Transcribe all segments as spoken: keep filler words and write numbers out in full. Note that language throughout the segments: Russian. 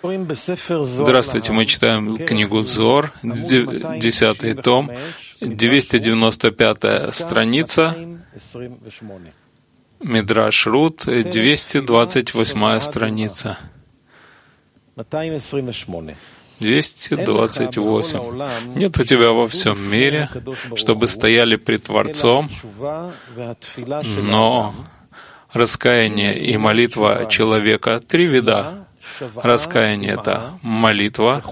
Здравствуйте, мы читаем книгу Зоар, десятый том, двести девяносто пятая страница, Мидраш Рут, двести двадцать восьмая страница. двести двадцать восемь. Нет у тебя во всем мире, чтобы стояли пред Творцом, но раскаяние и молитва человека — три вида. Раскаяние — это молитва,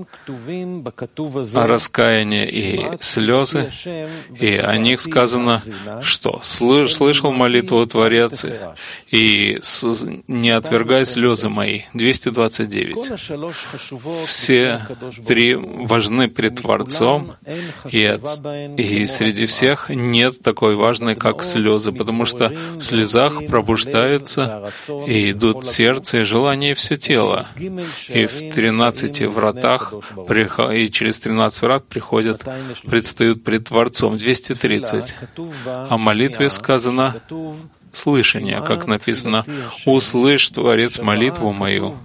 а раскаяние и слезы, и о них сказано, что слышал молитву Творец, и не отвергай слезы мои. двести двадцать девять. Все три важны пред Творцом, и, от, и среди всех нет такой важной, как слезы, потому что в слезах пробуждаются и идут сердце и желание все тело. И в тринадцати вратах, и через тринадцать врат приходят, предстают пред Творцом. двести тридцать. О молитве сказано слышание, как написано: «Услышь, Творец, молитву мою».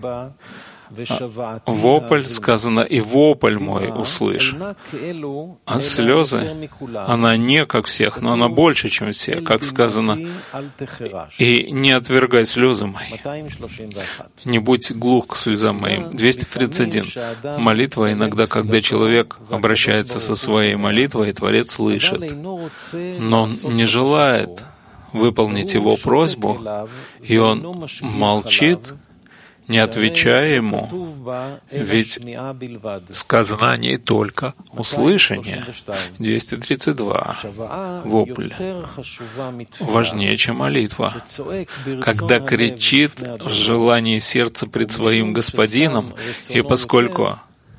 Вопль сказано: «И вопль мой услышь». А слезы, она не как всех, но она больше, чем все, как сказано: «И не отвергай слезы мои». Не будь глух к слезам моим. двести тридцать один. Молитва иногда, когда человек обращается со своей молитвой, Творец слышит, но он не желает выполнить его просьбу, и он молчит, не отвечая ему, ведь сказано о ней только услышание. двести тридцать два. Вопль важнее, чем молитва. Когда кричит в желании сердца пред своим Господином, и поскольку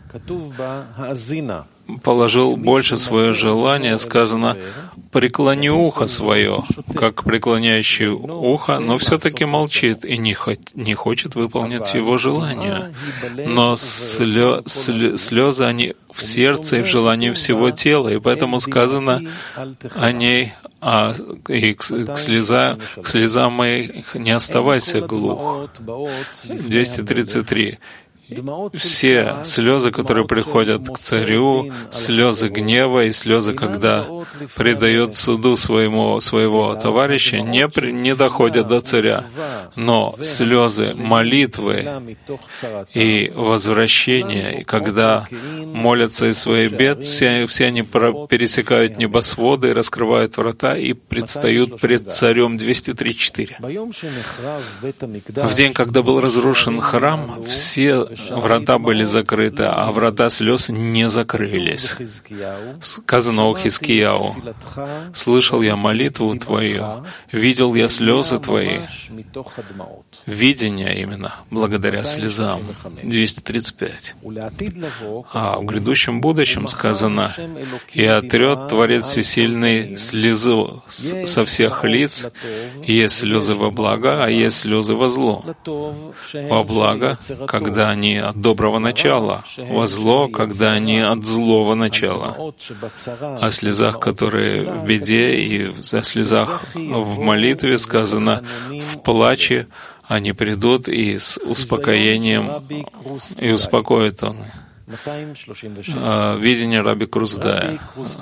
положил больше свое желание, сказано: «Преклони ухо свое», как преклоняющий ухо, но все-таки молчит и не, хот, не хочет выполнить его желание. Но слё, слё, слезы, они в сердце и в желании всего тела, и поэтому сказано о ней, а, и к, к, слеза, к слезам моих не оставайся глух. двести тридцать три. Все слезы, которые приходят к царю, слезы гнева и слезы, когда предает суду своему, своего товарища, не, при, не доходят до царя. Но слезы молитвы и возвращения, и когда молятся из своих бед, все, все они пересекают небосводы, раскрывают врата и предстают пред царем. двести тридцать четыре. В день, когда был разрушен храм, все врата были закрыты, а врата слез не закрылись. Сказано о Хискияу: «Слышал я молитву твою, видел я слезы твои». Видение именно благодаря слезам. двести тридцать пять. А в грядущем будущем сказано: «И отрет Творец Всесильный слезу со всех лиц, есть слезы во благо, а есть слезы во зло». Во благо, когда они от доброго начала, во зло, когда они от злого начала. О слезах, которые в беде, и о слезах в молитве сказано: «В плаче они придут и с успокоением, и успокоят он». Видение Раби Крузбедая.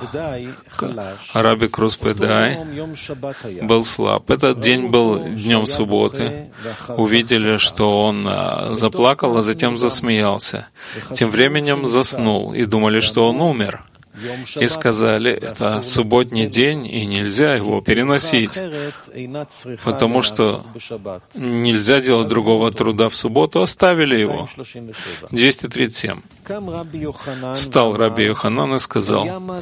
Раби Крузбедай был слаб. Этот день был днем субботы. Увидели, что он заплакал, а затем засмеялся. Тем временем заснул и думали, что он умер. И сказали: это субботний день, и нельзя его переносить, потому что нельзя делать другого труда в субботу, оставили его. двести тридцать семь. Встал Раби Йоханан и сказал: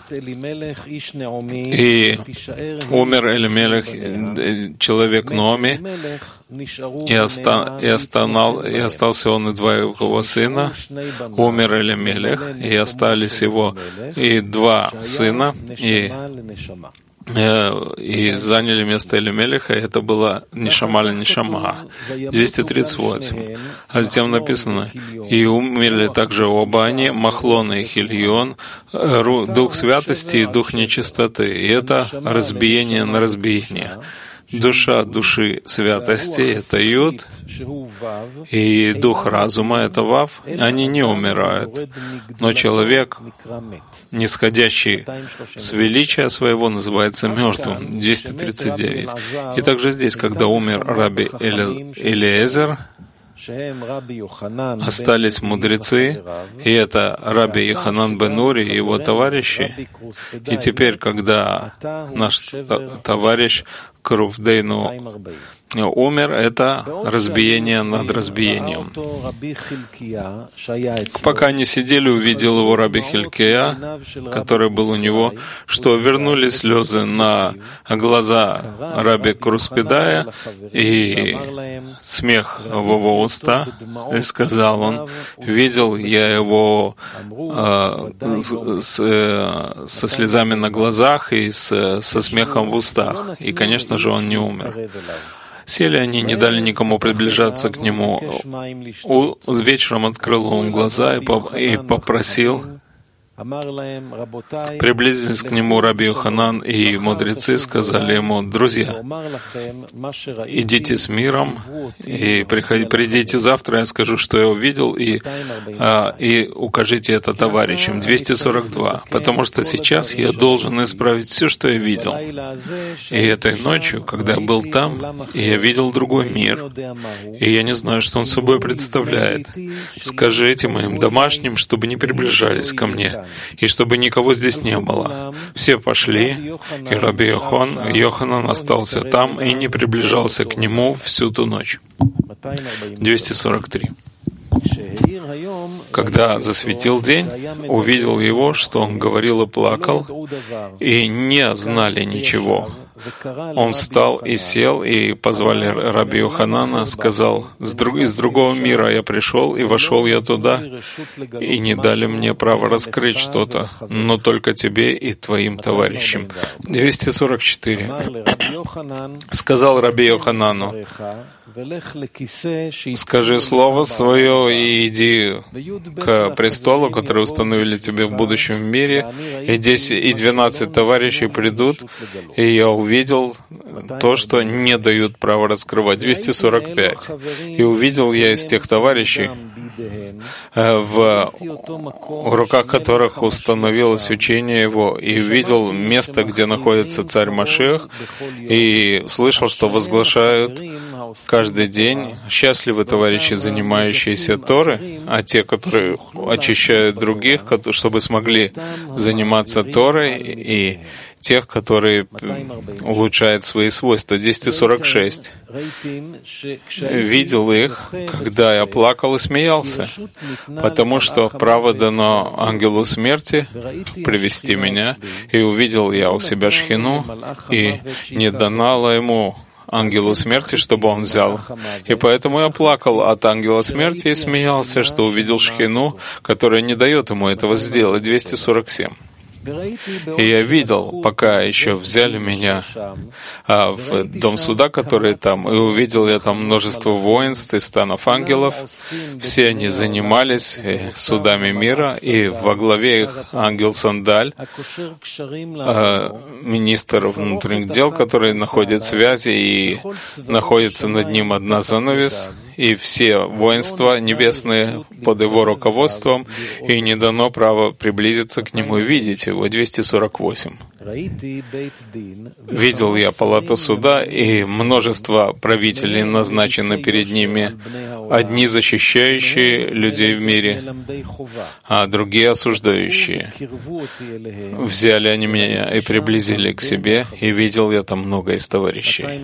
и умер Элимелех, человек Ноами, и, оста, и, останал, и остался он и два его сына. Умер Элимелех, и остались его и два сына, и, и заняли место Элимелеха, и это было Нишама ле Нишама. двести тридцать восемь. А затем написано: и умерли также оба они, Махлон и Хильон, дух святости и дух нечистоты. И это разбиение на разбиение. Душа души святости — это Юд, и дух разума — это Вав. Они не умирают. Но человек, нисходящий с величия своего, называется мертвым. двести тридцать девять. И также здесь, когда умер раби Элиэзер, остались мудрецы, и это раби Йоханан бен Ури и его товарищи. И теперь, когда наш товарищ Крувдейну умер, это разбиение над разбиением. Пока они сидели, увидел его раби Хилкия, который был у него, что вернулись слезы на глаза раби Круспедая и смех в его уста. И сказал он: видел я его э, с, э, со слезами на глазах и с, со смехом в устах. И, конечно же, он не умер. Сели они, не дали никому приближаться к нему. У, вечером открыл он глаза и, поп, и попросил. Приблизились к нему раби Йоханан и мудрецы, сказали ему: друзья, идите с миром и приходи, придите завтра, я скажу, что я увидел, и, а, и укажите это товарищам. двести сорок два. Потому что сейчас я должен исправить все, что я видел. И этой ночью, когда я был там, я видел другой мир, и я не знаю, что он собой представляет. Скажите моим домашним, чтобы не приближались ко мне, и чтобы никого здесь не было. Все пошли, и раби Йохан, Йоханан остался там и не приближался к нему всю ту ночь. двести сорок три. Когда засветил день, увидел его, что он говорил и плакал, и не знали ничего. Он встал и сел, и позвали раби Йоханана, сказал: «С друг, из другого мира я пришел, и вошел я туда, и не дали мне права раскрыть что-то, но только тебе и твоим товарищам». двести сорок четыре. Сказал раби Йоханану: «Скажи слово свое и иди к престолу, который установили тебе в будущем мире, и десять и двенадцать товарищей придут, и я увидел то, что не дают права раскрывать». двести сорок пять. «И увидел я из тех товарищей, в руках которых установилось учение его, и увидел место, где находится царь Машиах, и слышал, что возглашают каждый день: счастливы товарищи, занимающиеся Торой, а те, которые очищают других, чтобы смогли заниматься Торой, и тех, которые улучшают свои свойства». двести сорок шесть. «Видел их, когда я плакал и смеялся, потому что право дано ангелу смерти привести меня, и увидел я у себя Шхину, и не дано ему ангелу смерти, чтобы он взял. И поэтому я плакал от ангела смерти и смеялся, что увидел Шхину, которая не дает ему этого сделать». двести сорок семь. «И я видел, пока еще взяли меня а, в дом суда, который там, и увидел я там множество воинств и станов ангелов. Все они занимались судами мира, и во главе их ангел Сандаль, а, министр внутренних дел, который находит связи, и находится над ним одна занавес, и все воинства небесные под его руководством, и не дано право приблизиться к нему и видеть его». двести сорок восемь. «Видел я палату суда, и множество правителей назначено перед ними, одни защищающие людей в мире, а другие осуждающие. Взяли они меня и приблизили к себе, и видел я там много из товарищей».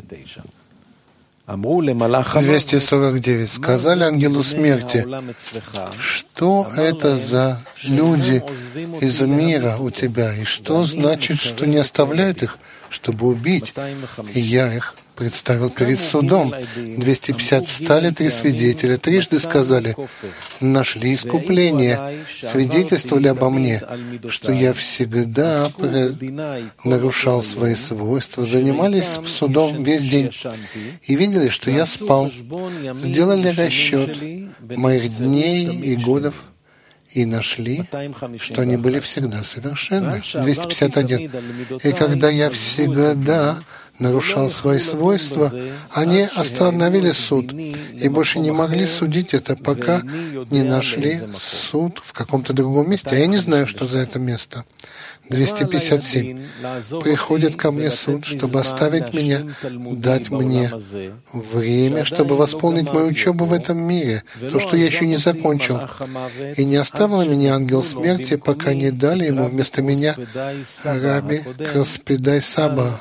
двести сорок девять. Сказали ангелу смерти: что это за люди из мира у тебя, и что значит, что не оставляют их, чтобы убить? И я их представил перед судом. двести пятьдесят. Встали три свидетеля, трижды сказали: нашли искупление, свидетельствовали обо мне, что я всегда нарушал свои свойства, занимались судом весь день и видели, что я спал, сделали расчет моих дней и годов и нашли, что они были всегда совершенны. двести пятьдесят один. И когда я всегда нарушал свои свойства, они остановили суд и больше не могли судить это, пока не нашли суд в каком-то другом месте. А я не знаю, что за это место. двести пятьдесят семь. Приходит ко мне суд, чтобы оставить меня, дать мне время, чтобы восполнить мою учебу в этом мире, то, что я еще не закончил. И не оставил меня ангел смерти, пока не дали ему вместо меня Раби Краспедай Саба.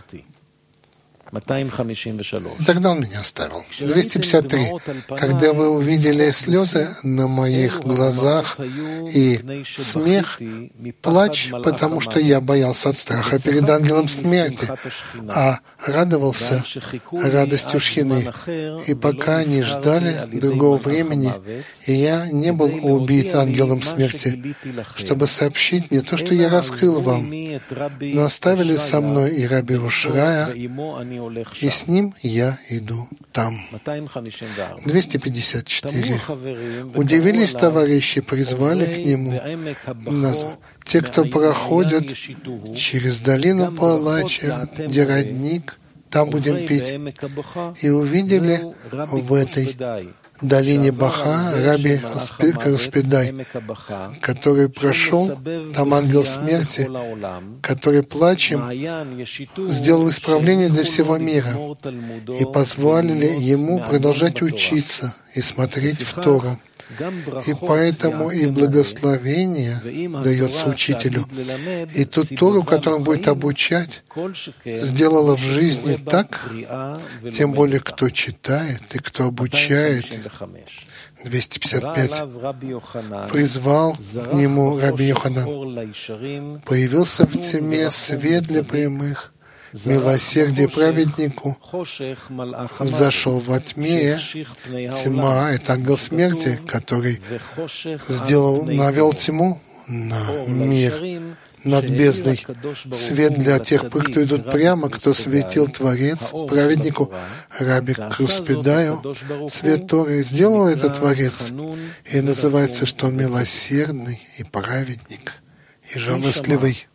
И тогда он меня оставил. двести пятьдесят три. Когда вы увидели слезы на моих глазах и смех, плач, потому что я боялся от страха перед ангелом смерти, а радовался радостью Шхины. И пока они ждали другого времени, и я не был убит ангелом смерти, чтобы сообщить мне то, что я раскрыл вам, но оставили со мной и Раби Ушрая, и с ним я иду там. двести пятьдесят четыре. Удивились товарищи, призвали к нему нас, те, кто проходят через долину Палача, где родник, там будем пить. И увидели в этой долине Баха Раби Краспедай, который прошел, там ангел смерти, который плачем сделал исправление для всего мира, и позволили ему продолжать учиться и смотреть в Тору. И поэтому и благословение дается учителю. И ту Тору, которую он будет обучать, сделала в жизни так, тем более кто читает и кто обучает. двести пятьдесят пять. Призвал к нему Раби Йоханан. Появился в тьме свет для прямых, милосердие праведнику, взошел во тьме, тьма — это ангел смерти, который сделал, навел тьму на мир над бездной. Свет для тех, кто идут прямо, кто светил Творец, праведнику Раби Краспедаю, свет Торы. Сделал этот Творец, и называется, что он милосердный и праведник, и жалостливый.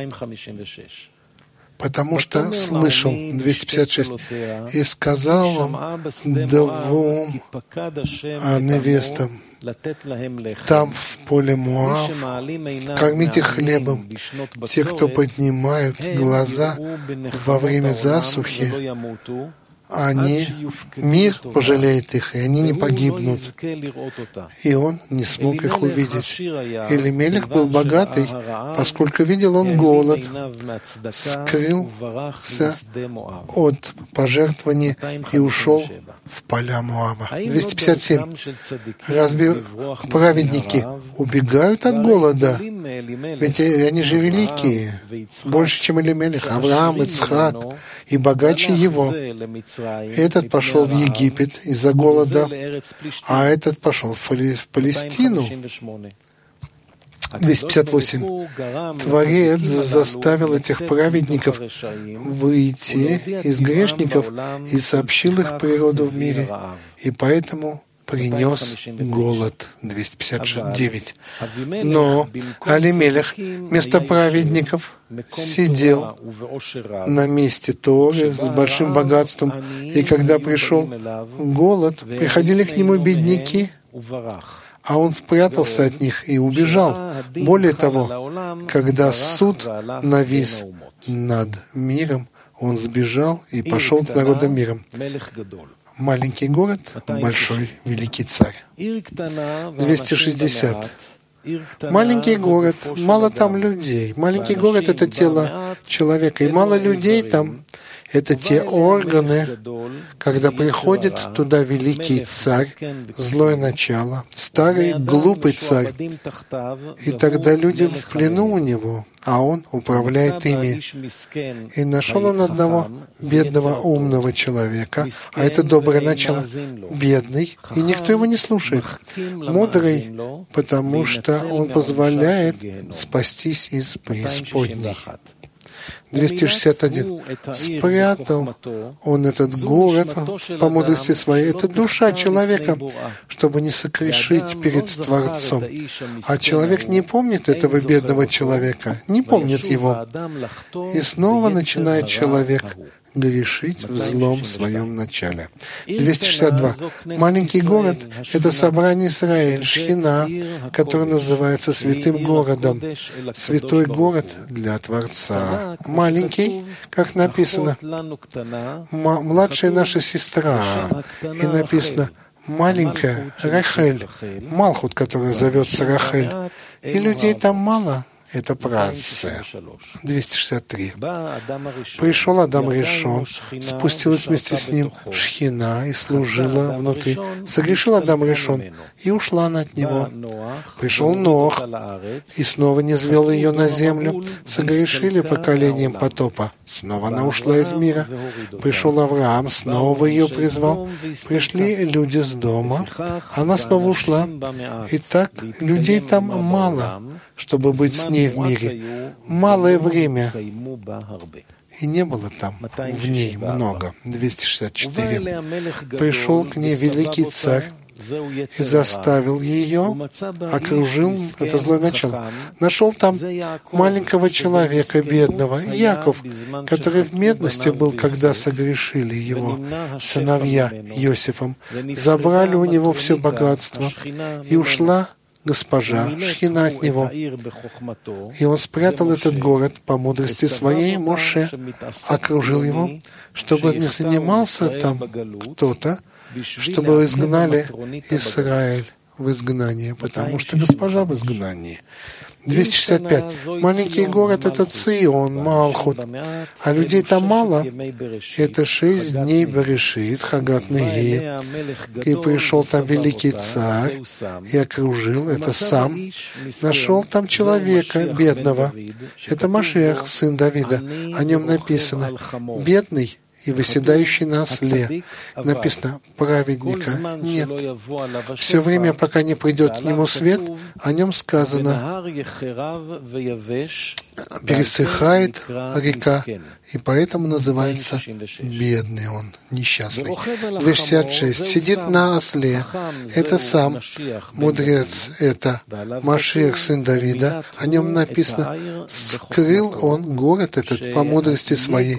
Потому что слышал, двести пятьдесят шесть, и сказал он двум невестам, там, в поле Моав, кормите хлебом те, кто поднимают глаза во время засухи, они, мир пожалеет их, и они не погибнут. И он не смог их увидеть. Элимелех был богатый, поскольку видел он голод, скрылся от пожертвования и ушел в поля Моаба. двести пятьдесят семь. Разве праведники убегают от голода? Ведь они же великие, больше, чем Элимелех, Авраам, Ицхак, и богаче его. Этот пошел в Египет из-за голода, а этот пошел в Палестину. двести пятьдесят восемь. Творец заставил этих праведников выйти из грешников и сообщил их природу в мире, и поэтому принес голод. двести пятьдесят девять. Но Алимелех вместо праведников сидел на месте Торы с большим богатством, и когда пришел голод, приходили к нему бедняки, а он спрятался от них и убежал. Более того, когда суд навис над миром, он сбежал и пошел к народам миром. Маленький город, большой, великий царь. двести шестьдесят. Маленький город, мало там людей. Маленький город — это тело человека, и мало людей там. Это те органы, когда приходит туда великий царь, злое начало, старый глупый царь, и тогда люди в плену у него, а он управляет ими. И нашел он одного бедного умного человека, а это доброе начало, бедный, и никто его не слушает. Мудрый, потому что он позволяет спастись из преисподней. двести шестьдесят один. Спрятал он этот город по мудрости своей. Это душа человека, чтобы не согрешить перед Творцом. А человек не помнит этого бедного человека, не помнит его. И снова начинает человек грешить в злом своем начале. двести шестьдесят два. Маленький город — это собрание Израиль, Шхина, который называется святым городом, святой город для Творца. Маленький, как написано, младшая наша сестра, и написано маленькая Рахель, Малхут, которая зовется Рахель, и людей там мало. Это праотцы. двести шестьдесят три. Пришел Адам Ришон, спустилась вместе с ним Шхина и служила внутри. Согрешил Адам Ришон, и ушла она от него. Пришел Ноах, и снова низвел ее на землю. Согрешили поколением потопа. Снова она ушла из мира. Пришел Авраам, снова ее призвал. Пришли люди с дома. Она снова ушла. Итак, людей там мало, чтобы быть с ней в мире. Малое время. И не было там в ней много. двести шестьдесят четыре. Пришел к ней великий царь и заставил ее, окружил, это злое начало. Нашел там маленького человека, бедного, Яков, который в бедности был, когда согрешили его сыновья Иосифом. Забрали у него все богатство, и ушла госпожа Шхина от него. И он спрятал этот город по мудрости своей. Моше окружил его, чтобы не занимался там кто-то, чтобы изгнали Израиль в изгнание, потому что госпожа в изгнании. двести шестьдесят пять. Маленький город — это Цион, Малхут, а людей там мало. Это шесть дней Берешит, Хагат Неги, и пришел там великий царь и окружил, это сам. Нашел там человека бедного. Это Машиах, сын Давида. О нем написано «бедный и выседающий на осле». Написано «праведника нет». Все время, пока не придет к нему свет, о нем сказано «пересыхает река», и поэтому называется «бедный он, несчастный». двести шестьдесят шесть. Сидит на осле. Это сам мудрец, это Машиах, сын Давида. О нем написано «скрыл он город этот по мудрости своей»,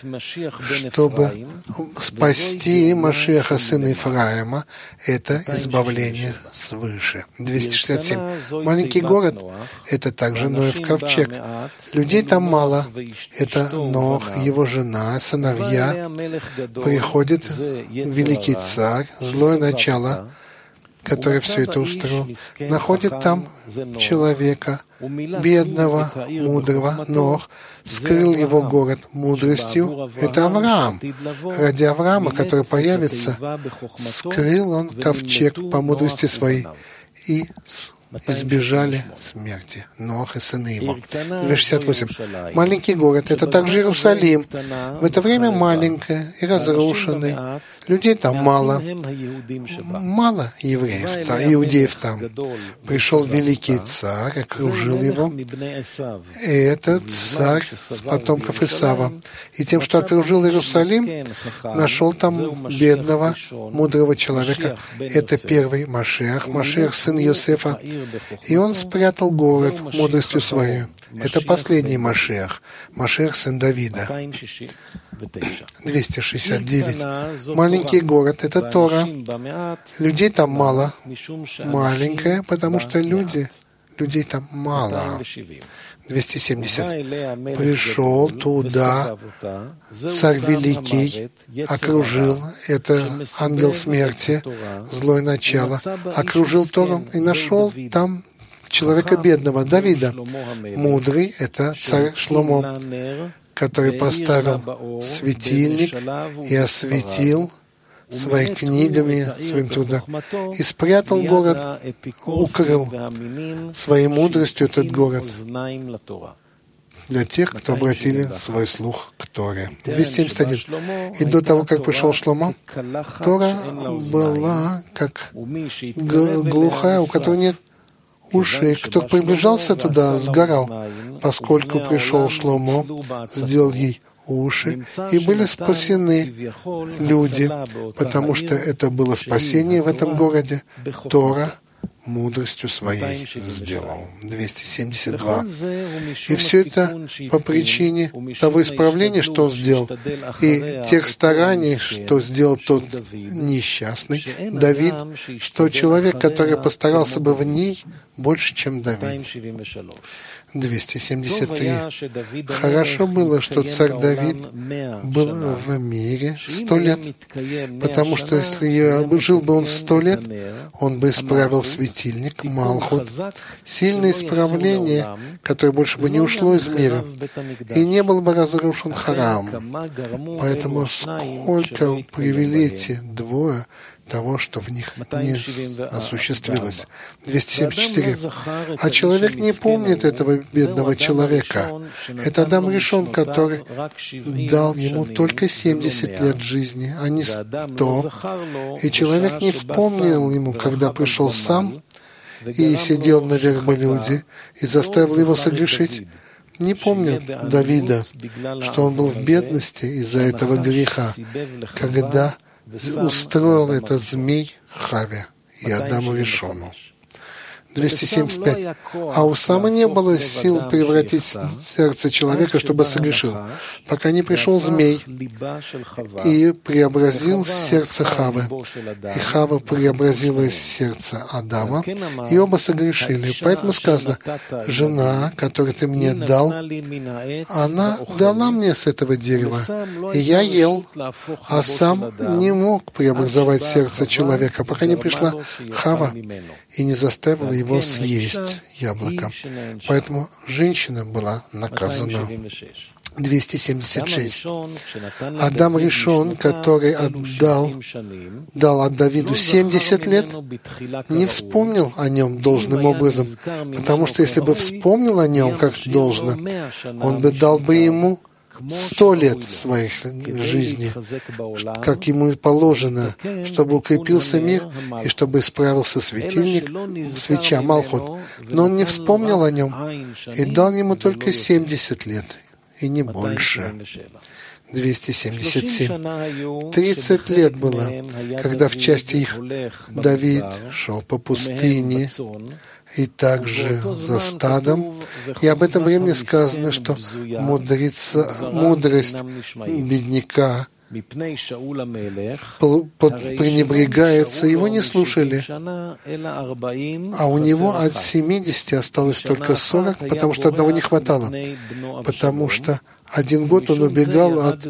чтобы спасти Машиаха, сына Ифраима. Это избавление свыше. двести шестьдесят семь. Маленький город — это также Ноев ковчег. Людей там мало. Это Нох, его жена, сыновья. Приходит великий царь, злое начало, который все это устроил, находит там человека, бедного, мудрого, Нох, скрыл его город мудростью. Это Авраам. Ради Авраама, который появится, скрыл он ковчег по мудрости своей, и избежали смерти Ноах и сыны его. двести шестьдесят восемь. Маленький город — это также Иерусалим. В это время маленький и разрушенный. Людей там мало. Мало евреев, там, иудеев там. Пришел великий царь, окружил его. И этот царь с потомков Исава. И тем, что окружил Иерусалим, нашел там бедного, мудрого человека. Это первый Машиах, Машиах, сын Йосефа. И он спрятал город мудростью своей. Это последний Машиах, Машиах, сын Давида. двести шестьдесят девять. Маленький город — это Тора. Людей там мало. Маленькая, потому что люди, людей там мало. двести семьдесят. Пришел туда царь великий, окружил, это ангел смерти, злое начало, окружил Тору и нашел там человека бедного, Давида. Мудрый — это царь Шломо, который поставил светильник и осветил своими книгами, своим трудом, и спрятал город, укрыл своей мудростью этот город для тех, кто обратили свой слух к Торе. двести семьдесят один. И до того, как пришел Шломо, Тора была как глухая, у которой нет уши, и кто приближался туда, сгорал, поскольку пришел Шломо, сделал ей уши, и были спасены люди, потому что это было спасение в этом городе. Тора мудростью своей сделал. двести семьдесят два. И все это по причине того исправления, что он сделал, и тех стараний, что сделал тот несчастный Давид, что человек, который постарался бы в ней больше, чем Давид. двести семьдесят три. Хорошо было, что царь Давид был в мире сто лет, потому что если жил бы он сто лет, он бы исправил светильник, Малхут, сильное исправление, которое больше бы не ушло из мира, и не был бы разрушен храм. Поэтому сколько привели эти двое того, что в них не осуществилось. двести семьдесят четыре. А человек не помнит этого бедного человека. Это Адам Ришон, который дал ему только семьдесят лет жизни, а не сто. И человек не вспомнил ему, когда пришел сам и сидел на верблюде и заставил его согрешить. Не помнил Давида, что он был в бедности из-за этого греха, когда устроил это змей Хаве и Адаму Ришону. двести семьдесят пять. А у Сама не было сил превратить сердце человека, чтобы согрешил, пока не пришел змей и преобразил сердце Хавы. И Хава преобразила сердце Адама, и оба согрешили. Поэтому сказано, жена, которую ты мне дал, она дала мне с этого дерева, и я ел, а сам не мог преобразовать сердце человека, пока не пришла Хава и не заставила его съесть яблоко. Поэтому женщина была наказана. двести семьдесят шесть. Адам Ришон, который отдал, дал от Давиду семьдесят лет, не вспомнил о нем должным образом, потому что если бы вспомнил о нем как должно, он бы дал бы ему сто лет своих жизни, как ему и положено, чтобы укрепился мир и чтобы исправился светильник, свеча Малхут. Но он не вспомнил о нем и дал ему только семьдесят лет, и не больше. двести семьдесят семь. тридцать лет было, когда в части их Давид шел по пустыне, и также за стадом. И об этом времени сказано, что мудреца, мудрость бедняка пренебрегается, его не слушали. А у него от семидесяти осталось только сорок, потому что одного не хватало. Потому что один год он убегал от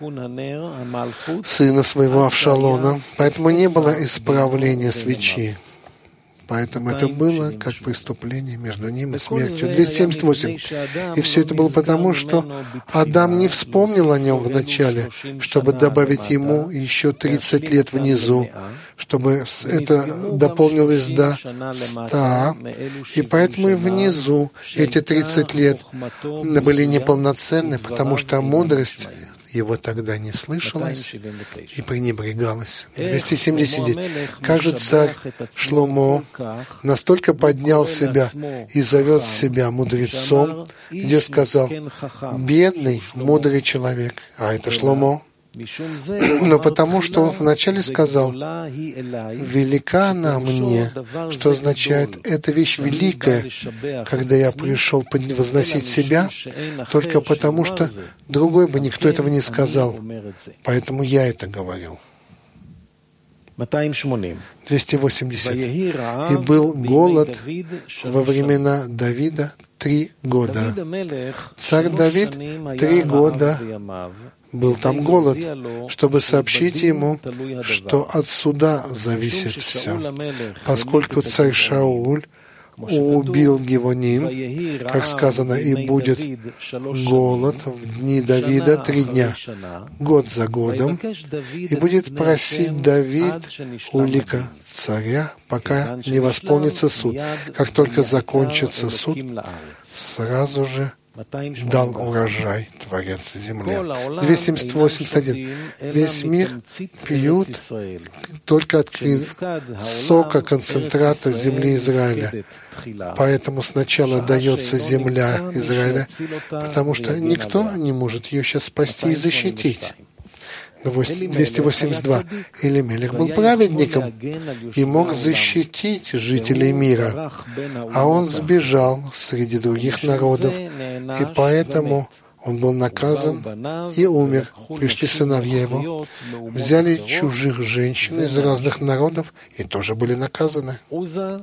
сына своего Авшалона, поэтому не было исправления свечи. Поэтому это было как преступление между ним и смертью. двести семьдесят восемь. И все это было потому, что Адам не вспомнил о нем вначале, чтобы добавить ему еще тридцать лет внизу, чтобы это дополнилось до ста. И поэтому и внизу эти тридцать лет были неполноценны, потому что мудрость его тогда не слышалось и пренебрегалось. двести семьдесят девять. Как же царь Шломо настолько поднял себя и зовет себя мудрецом, где сказал, бедный, мудрый человек, а это Шломо. Но потому что он вначале сказал, «Велика она мне», что означает, «это вещь великая», когда я пришел возносить себя, только потому что другой бы никто этого не сказал. Поэтому я это говорю. двести восемьдесят. «И был голод во времена Давида три года». Царь Давид три года был там голод, чтобы сообщить ему, что от суда зависит все. Поскольку царь Шауль убил Гивоним, как сказано, и будет голод в дни Давида три дня, год за годом, и будет просить Давид у лика царя, пока не восполнится суд. Как только закончится суд, сразу же дал урожай Творец земли. двести семьдесят восемьдесят один. Весь мир пьют только от сока концентрата земли Израиля. Поэтому сначала дается земля Израиля, потому что никто не может ее сейчас спасти и защитить. двести восемьдесят два. Элимелех был праведником и мог защитить жителей мира, а он сбежал среди других народов, и поэтому он был наказан и умер. Пришли сыновья его, взяли чужих женщин из разных народов и тоже были наказаны. Уза,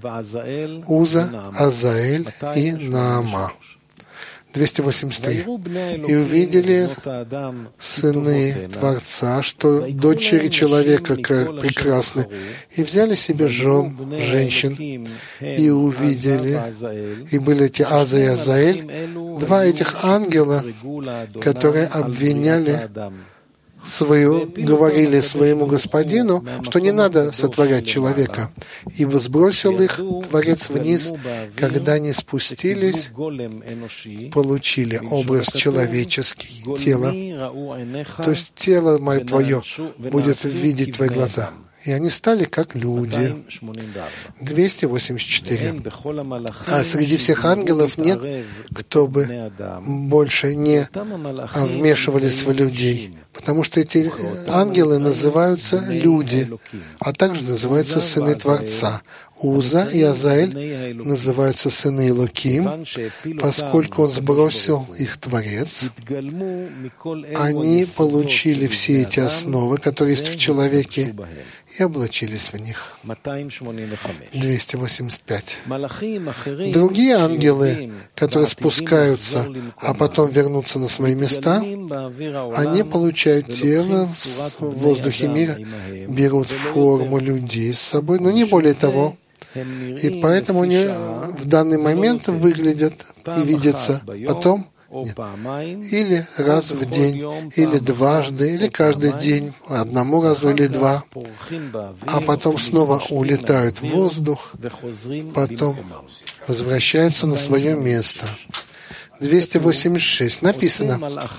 Азаэль и Наама. двести восемьдесят три. «И увидели сыны Творца, что дочери человека прекрасны, и взяли себе жен, женщин, и увидели, и были эти Аза и Азаэль, два этих ангела, которые обвиняли свою, говорили своему господину, что не надо сотворять человека, ибо сбросил их Творец вниз, когда они спустились, получили образ человеческий, тело, то есть тело мое твое будет видеть твои глаза. И они стали как люди. двести восемьдесят четыре. А среди всех ангелов нет, кто бы больше не вмешивались в людей. Потому что эти ангелы называются люди, а также называются сыны Творца. Уза и Азаэль называются сыны Элоким, поскольку он сбросил их Творец. Они получили все эти основы, которые есть в человеке, и облачились в них. двести восемьдесят пять. Другие ангелы, которые спускаются, а потом вернутся на свои места, они получают тело в воздухе мира, берут форму людей с собой, но не более того. И поэтому они в данный момент выглядят и видятся. Потом нет. Или раз в день, или дважды, или каждый день, одному разу или два, а потом снова улетают в воздух, потом возвращаются на свое место. двести восемьдесят шесть. Написано: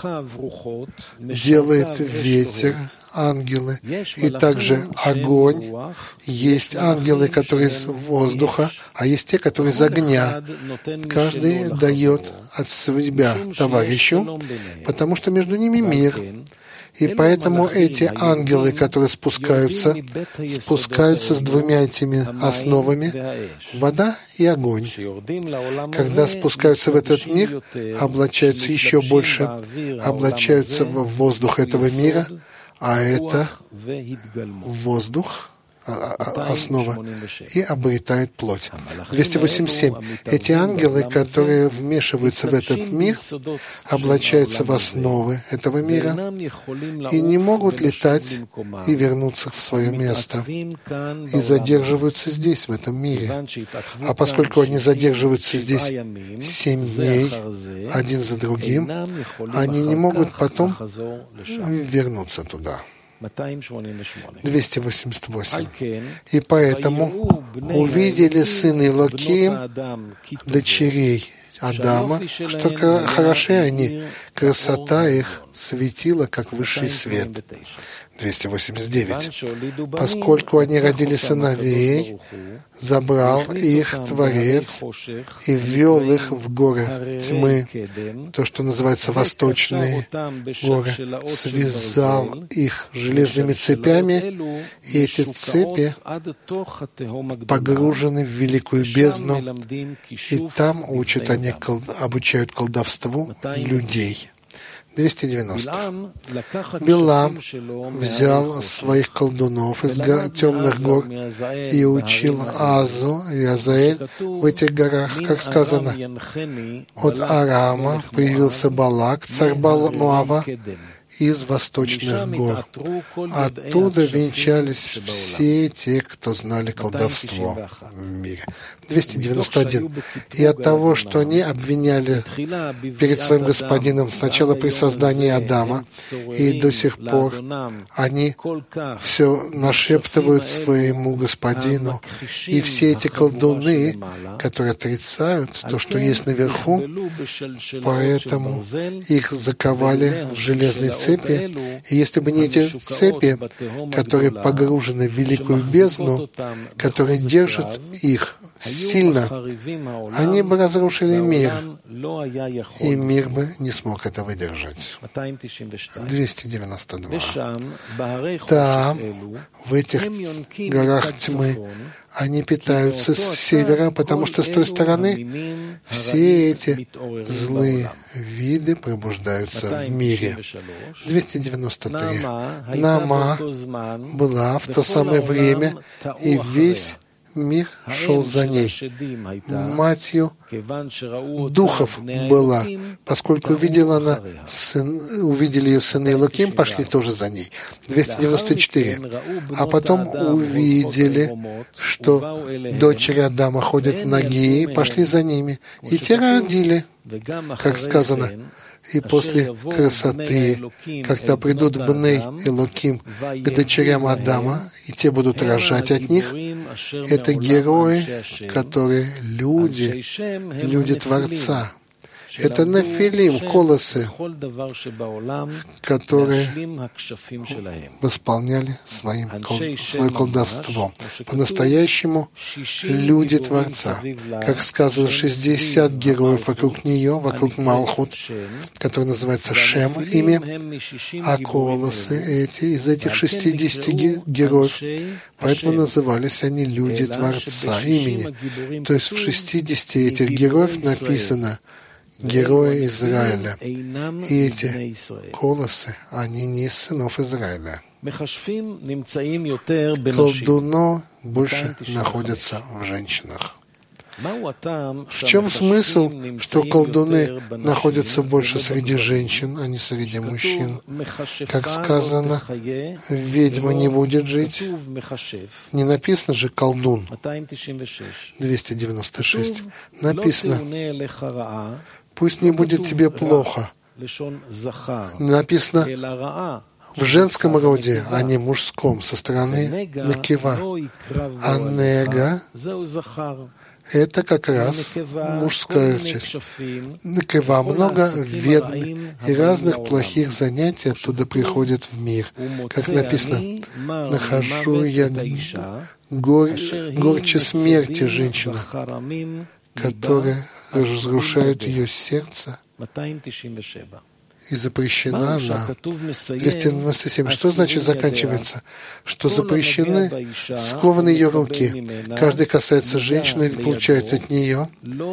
делает ветер, ангелы, и также огонь. Есть ангелы, которые из воздуха, а есть те, которые из огня. Каждый дает от себя товарищу, потому что между ними мир. И поэтому эти ангелы, которые спускаются, спускаются с двумя этими основами — вода и огонь. Когда спускаются в этот мир, облачаются еще больше, облачаются в воздух этого мира, а это воздух, основа, и обретает плоть. двести восемьдесят семь. Эти ангелы, которые вмешиваются в этот мир, облачаются в основы этого мира и не могут летать и вернуться в свое место, и задерживаются здесь, в этом мире. А поскольку они задерживаются здесь семь дней, один за другим, они не могут потом вернуться туда. двести восемьдесят восемь. И поэтому увидели сыны Элоким, дочерей Адама, что хороши они, красота их светила, как высший свет. двести восемьдесят девять. Поскольку они родили сыновей, забрал их Творец и ввел их в горы тьмы, то, что называется восточные горы, связал их железными цепями, и эти цепи погружены в великую бездну, и там учат они, обучают колдовству людей. двести девяносто. Билам взял своих колдунов из темных гор и учил Азу и Азаэль в этих горах, как сказано: от Арама появился Балак, царь Моава, из восточных гор. Оттуда венчались все те, кто знали колдовство в мире. двести девяносто один. И от того, что они обвиняли перед своим господином сначала при создании Адама, и до сих пор они все нашептывают своему господину, и все эти колдуны, которые отрицают то, что есть наверху, поэтому их заковали в железные цепи, и если бы не эти цепи, которые погружены в великую бездну, которые держат их сильно, они бы разрушили мир, и мир бы не смог это выдержать. двести девяносто два. Там, в этих горах тьмы, они питаются с севера, потому что с той стороны все эти злые виды пробуждаются в мире. двести девяносто три. Нама была в то самое время, и весь мир шел за ней. Матью духов была, поскольку увидела она, сын, увидели ее сыны Элоким, пошли тоже за ней. двести девяносто четыре. А потом увидели, что дочери Адама ходят нагие, пошли за ними, и те родили, как сказано. И после красоты, когда придут Бней Элоким к дочерям Адама, и те будут рожать от них, это герои, которые люди, люди Творца. Это Нефилим, колосы, которые восполняли своим, свое колдовство. По-настоящему люди Творца. Как сказано, шестьдесят героев вокруг нее, вокруг Малхут, который называется Шем, имя, а колосы эти, из этих шестидесяти героев, поэтому назывались они люди Творца, имени. То есть в шестидесяти этих героев написано герои Израиля. И эти колосы, они не из сынов Израиля. Колдуны больше находятся в женщинах. В чем смысл, что колдуны находятся больше среди женщин, а не среди мужчин? Как сказано, ведьма не будет жить. Не написано же колдун. двести девяносто шесть. Написано, пусть не будет тебе плохо. Написано в женском роде, а не мужском, со стороны Некива. А Нега — это как раз мужская часть. Некива, много ведьм и разных плохих занятий оттуда приходят в мир. Как написано, нахожу я гор... горче смерти женщину, которая разрушает ее сердце, и запрещена она. двести девяносто семь. Что значит заканчивается? Что запрещены, скованы ее руки. Каждый касается женщины или получает от нее,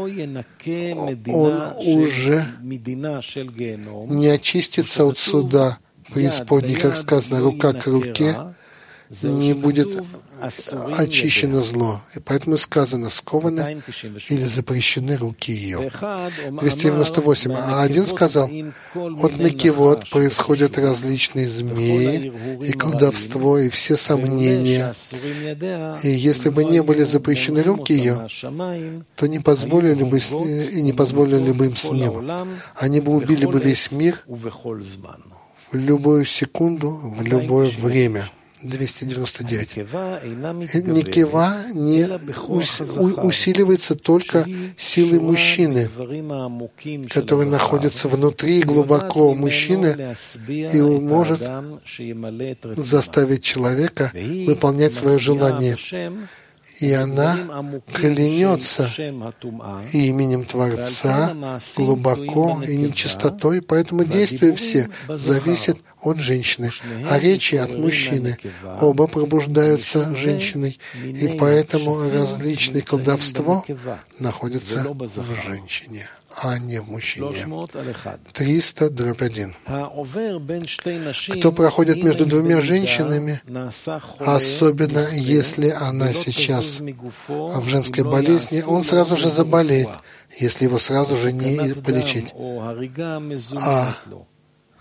он уже не очистится от суда преисподней, как сказано, рука к руке, не будет очищено зло. И поэтому сказано, скованы или запрещены руки ее. двести девяносто восемь. А один сказал, от Некивот происходят различные змеи и колдовство, и все сомнения. И если бы не были запрещены руки ее, то не позволили бы, и не позволили бы им с неба. Они бы убили бы весь мир в любую секунду, в любое время. двести девяносто девять. Некива не усиливается только силой мужчины, который находится внутри глубоко мужчины и может заставить человека выполнять свое желание. И она клянется именем Творца глубоко и нечистотой, поэтому действия все зависят от женщины, а речи от мужчины. Оба пробуждаются женщиной, и поэтому различные колдовство находятся в женщине, а не в мужчине. триста дробь один. Кто проходит между двумя женщинами, особенно если она сейчас в женской болезни, он сразу же заболеет, если его сразу же не полечить. А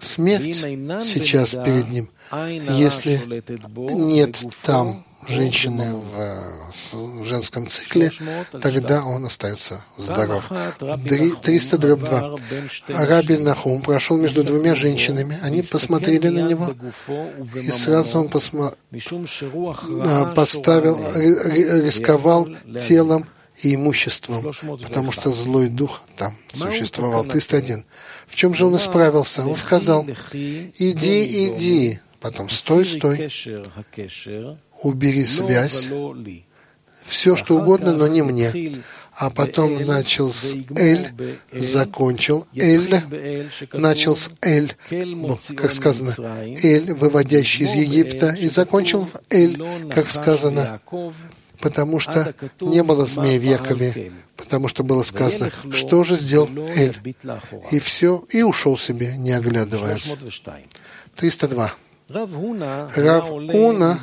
смерть сейчас перед ним. Если нет там женщины в женском цикле, тогда он остается здоров. триста дробь два. Раби Нахум прошел между двумя женщинами. Они посмотрели на него, и сразу он посма... поставил, рисковал телом и имуществом, потому что злой дух там существовал. триста один. В чем же он исправился? Он сказал: иди, иди, потом стой, стой, убери связь, все что угодно, но не мне. А потом начал с Эль, закончил Эль, начал с Эль, как сказано, Эль, выводящий из Египта, и закончил в Эль, как сказано, потому что не было змеи в Якове, потому что было сказано, что же сделал Эль, и все, и ушел себе, не оглядываясь. триста два. Рав Уна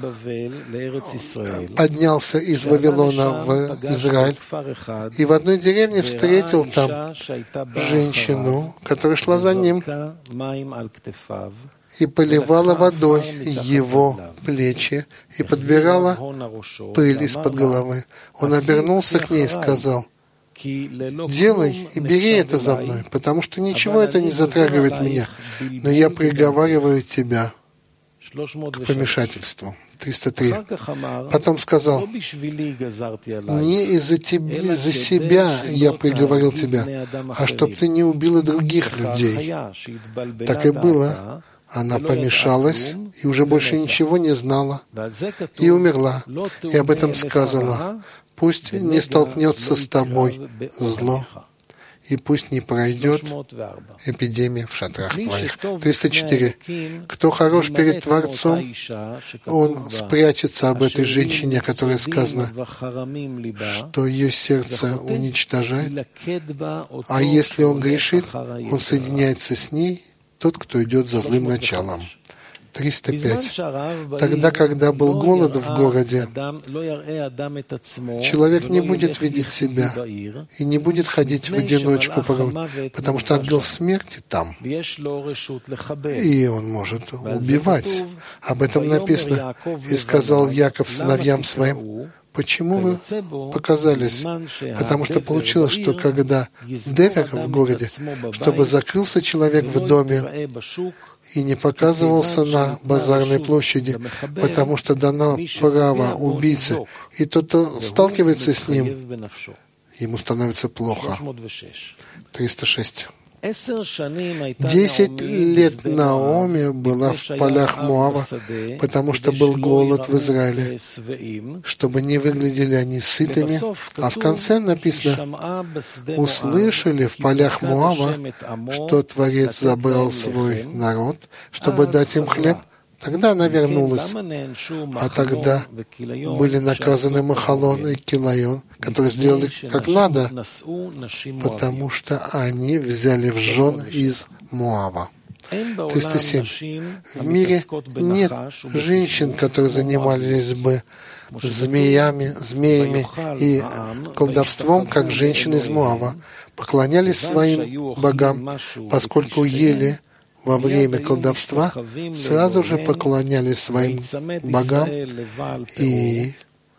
поднялся из Вавилона в Израиль и в одной деревне встретил там женщину, которая шла за ним и поливала водой его плечи и подбирала пыль из-под головы. Он обернулся к ней и сказал: «Делай и бери это за мной, потому что ничего это не затрагивает меня, но я приговариваю тебя к помешательству». триста три. Потом сказал: «Не из-за тебя, из-за себя я приговорил тебя, а чтоб ты не убила других людей». Так и было. Она помешалась и уже больше ничего не знала и умерла. И об этом сказала: «Пусть не столкнется с тобой зло, и пусть не пройдет эпидемия в шатрах твоих». триста четыре. Кто хорош перед Творцом, он спрячется об этой женщине, о которой сказано, что ее сердце уничтожает, а если он грешит, он соединяется с ней, тот, кто идет за злым началом. триста пять. Тогда, когда был голод в городе, человек не будет видеть себя и не будет ходить в одиночку, потому что ангел смерти там, и он может убивать. Об этом написано: «И сказал Яков сыновьям своим: почему вы показались?» Потому что получилось, что когда Девер в городе, чтобы закрылся человек в доме и не показывался на базарной площади, потому что дано право убийце, и тот, кто сталкивается с ним, ему становится плохо. триста шесть. Десять лет Наоми была в полях Моава, потому что был голод в Израиле, чтобы не выглядели они сытыми. А в конце написано: услышали в полях Моава, что Творец забрал свой народ, чтобы дать им хлеб. Тогда она вернулась, а тогда были наказаны Махалон и Килайон, которые сделали как надо, потому что они взяли в жен из Моава. триста семь. В мире нет женщин, которые занимались бы змеями, змеями и колдовством, как женщины из Моава, поклонялись своим богам, поскольку ели во время колдовства, сразу же поклонялись своим богам, и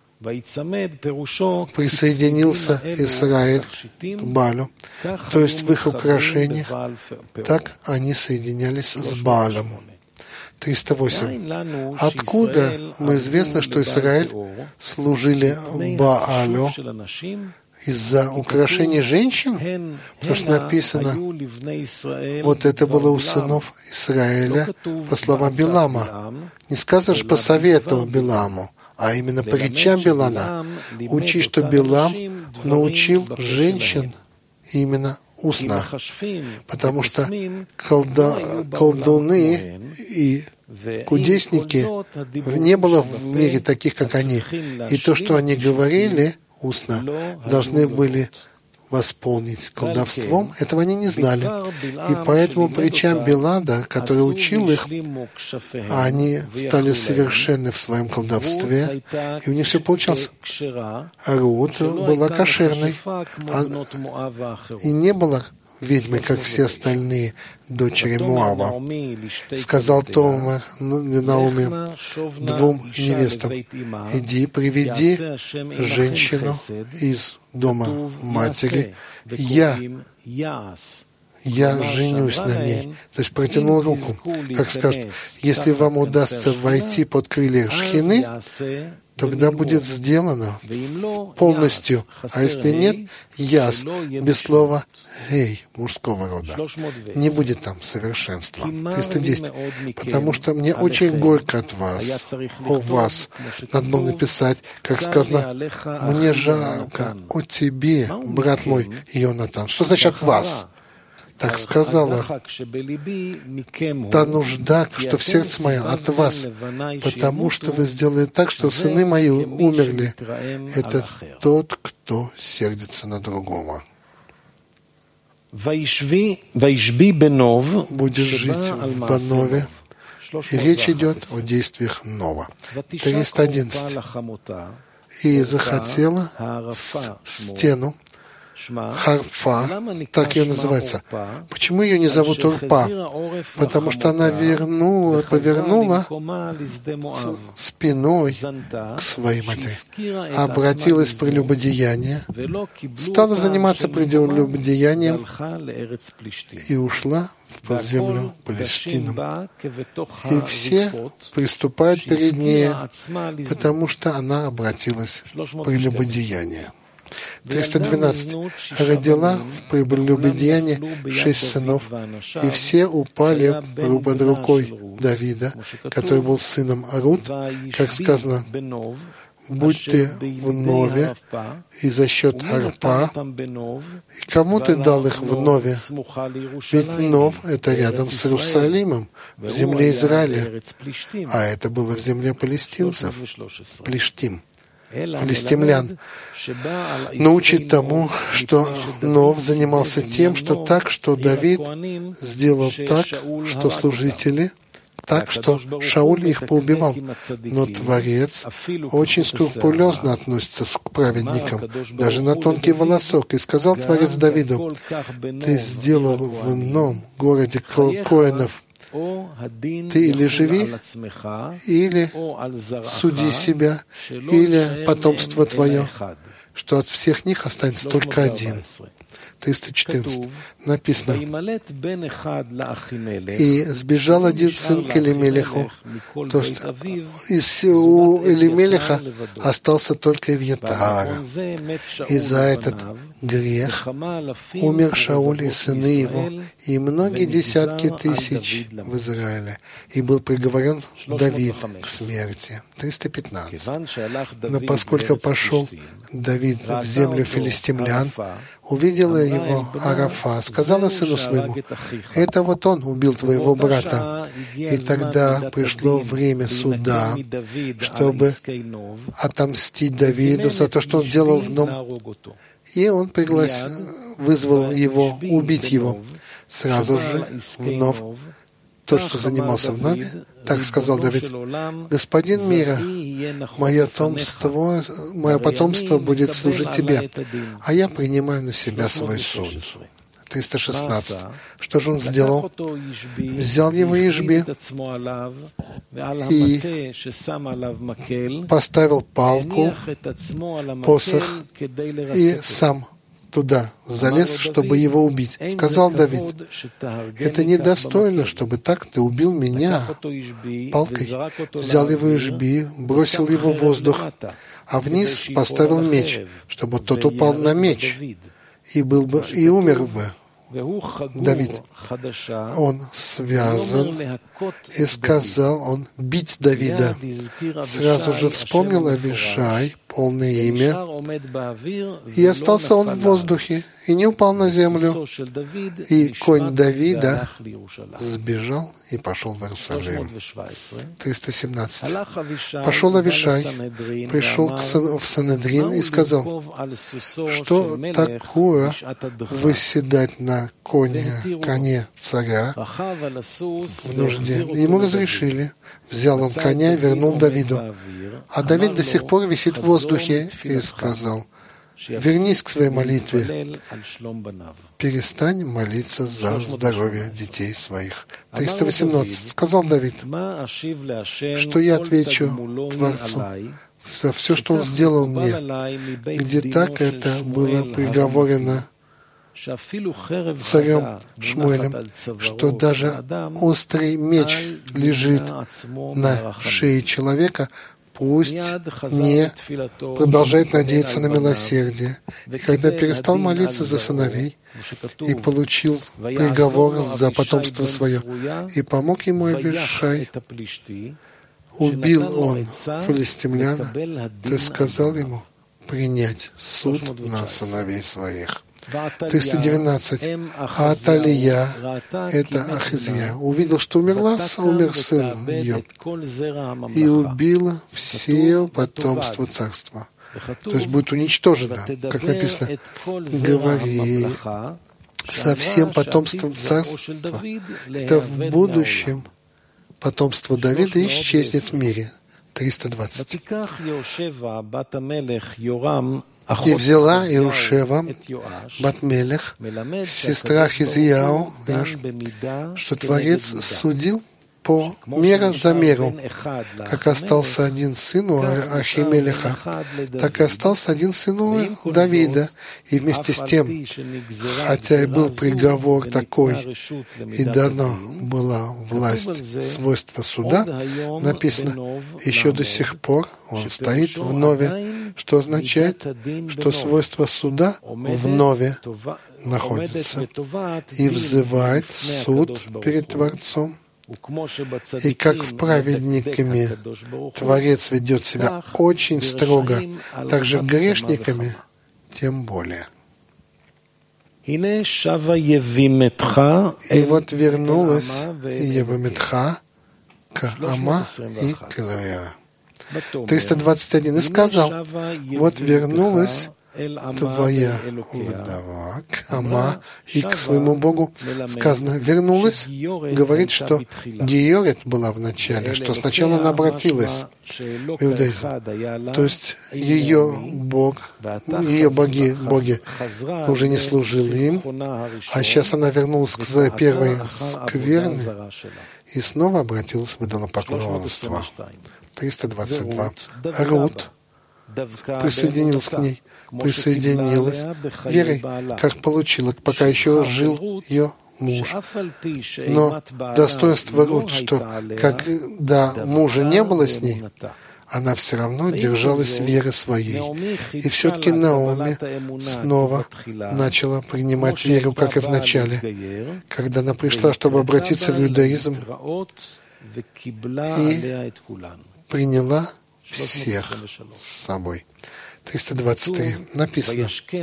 присоединился Израиль к Баалю, то есть в их украшениях, так они соединялись с Баалем. триста восемь. Откуда мы известно, что Израиль служили Баалю? Из-за украшений женщин? Потому что написано, вот это было у сынов Израиля по словам Билама. Не сказано же по совету Биламу, а именно по речам Билама. Учи, что Билам научил женщин именно устно, потому что колда, колдуны и кудесники, не было в мире таких, как они. И то, что они говорили устно, должны были восполнить колдовством, этого они не знали. И поэтому по речам Билада, который учил их, они стали совершенны в своем колдовстве, и у них все получалось. Рут была кошерной, а, и не было ведьмой, как все остальные дочери Моава. Сказал Томар Наоми двум невестам: иди, приведи женщину из дома матери, я, я женюсь на ней. То есть протянул руку, как скажет: если вам удастся войти под крылья Шхины, тогда будет сделано полностью. А если нет, яс, без слова «эй» мужского рода. Не будет там совершенства. триста десять. Потому что мне очень горько от вас, о вас. Надо было написать, как сказано: мне жалко о тебе, брат мой Йонатан. Что значит от вас? Так сказала та нужда, что в сердце моем от вас, потому что вы сделали так, что сыны мои умерли. Это тот, кто сердится на другого. Будешь жить в Банове. И речь идет о действиях Нова. триста одиннадцать. И захотела стену Харфа, так ее называется. Почему ее не зовут Урпа? Потому что она вернула, повернула спиной к своей матери, обратилась в прелюбодеяние, стала заниматься прелюбодеянием и ушла в землю Палестину. И все приступают перед ней, потому что она обратилась в прелюбодеяние. триста двенадцать. Родила в прелюбодеянии шесть сынов, и все упали под рукой Давида, который был сыном Рут, как сказано: будь ты в Нове, и за счет Арпа, и кому ты дал их в Нове? Ведь Нов — это рядом с Иерусалимом, в земле Израиля, а это было в земле палестинцев, Плештим, филистимлян. Научит тому, что Нов занимался тем, что так, что Давид сделал так, что служители, так, что Шауль их поубивал. Но Творец очень скрупулезно относится к праведникам, даже на тонкий волосок. И сказал Творец Давиду: ты сделал в ином городе Коэнов, ты или живи, или суди себя, или потомство твое, что от всех них останется только один. триста четырнадцать. Написано: и сбежал один сын к Элимелеху, то, что из, у Элимелеха остался только Ивьятар. И за этот грех умер Шауль и сыны его, и многие десятки тысяч в Израиле, и был приговорен Давид к смерти. триста пятнадцать. Но поскольку пошел Давид в землю филистимлян, увидела его Арафа, сказала сыну своему: это вот он убил твоего брата. И тогда пришло время суда, чтобы отомстить Давиду за то, что он делал в Ном. И он пригласил, вызвал его убить его. Сразу же в Нов, тот, что занимался в Нове, так сказал Давид: господин мира, мое потомство, мое потомство будет служить тебе, а я принимаю на себя свой суд. триста шестнадцать. Что же он сделал? Взял его Ишби и поставил палку, посох, и сам туда залез, чтобы его убить. Сказал Давид: это недостойно, чтобы так ты убил меня палкой. Взял его Ишби, бросил его в воздух, а вниз поставил меч, чтобы тот упал на меч и был бы и умер бы. Давид, он связан, и сказал он бить Давида. Сразу же вспомнил Авишай, полное имя, и остался он в воздухе, и не упал на землю. И конь Давида сбежал и пошел в Иерусалим. триста семнадцать. Пошел Авишай, пришел в Санедрин и сказал: что такое выседать на коне, коне царя в нужде? Ему разрешили. Взял он коня и вернул Давиду. А Давид до сих пор висит в воздухе, и сказал: Вернись к своей молитве. Перестань молиться за здоровье детей своих. триста восемнадцать. Сказал Давид, что я отвечу Творцу за все, что Он сделал мне, где так это было приговорено царем Шмуэлем, что даже острый меч лежит на шее человека, пусть не продолжает надеяться на милосердие. И когда перестал молиться за сыновей и получил приговор за потомство свое, и помог ему Авишай, убил он филистимляна, то сказал ему принять суд на сыновей своих. триста девятнадцать. А Аталия, это Ахизия, увидел, что умерла, умер сын ее, и убила все потомство царства. То есть будет уничтожено, как написано, говори со всем потомством царства. Это в будущем потомство Давида исчезнет в мире. триста двадцать. И взяла Иерушева, Бат-Мелех, сестра Хизияу, что Творец судил по мера за меру. Как остался один сын у Ахимелеха, так и остался один сын у Давида. И вместе с тем, хотя и был приговор такой, и дано была власть, свойства суда, написано, еще до сих пор он стоит в нове, что означает, что свойства суда в нове находится и взывает суд перед Творцом. И как в праведниками Творец ведет себя очень строго, так же грешниками тем более. И вот вернулась Еваметха к Ама и к Илая. триста двадцать один. И сказал, вот вернулась твоя вдова к Ама и к своему Богу. Сказано, вернулась, говорит, что Георет была в начале, что сначала она обратилась в иудаизм. То есть ее Бог, ее боги, боги уже не служили им, а сейчас она вернулась к своей первой скверне и снова обратилась в идолопоклонство. триста двадцать два. Рут присоединилась к ней, присоединилась верой, как получила, пока еще жил ее муж. Но достоинство Рут, что когда мужа не было с ней, она все равно держалась веры своей. И все-таки Наоми снова начала принимать веру, как и в начале, когда она пришла, чтобы обратиться в иудаизм, и приняла всех с собой. триста двадцать три. Написано.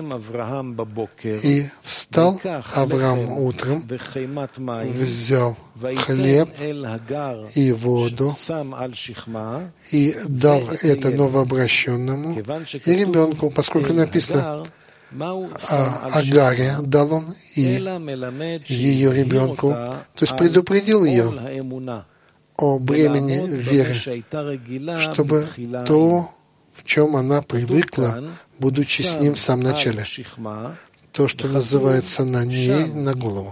И встал Авраам утром, взял хлеб и воду, и дал это новообращенному и ребенку, поскольку написано о Агаре, дал он и ее ребенку, то есть предупредил ее о бремени веры, чтобы то, в чем она привыкла, будучи с ним в самом начале, то, что называется на ней, на голову.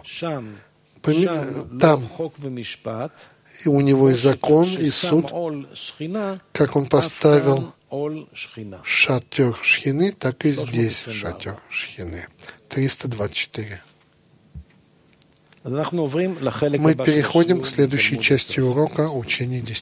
Там и у него и закон, и суд, как он поставил шатер Шхины, так и здесь шатер Шхины. триста двадцать четыре. Мы переходим к следующей части урока учения десяти.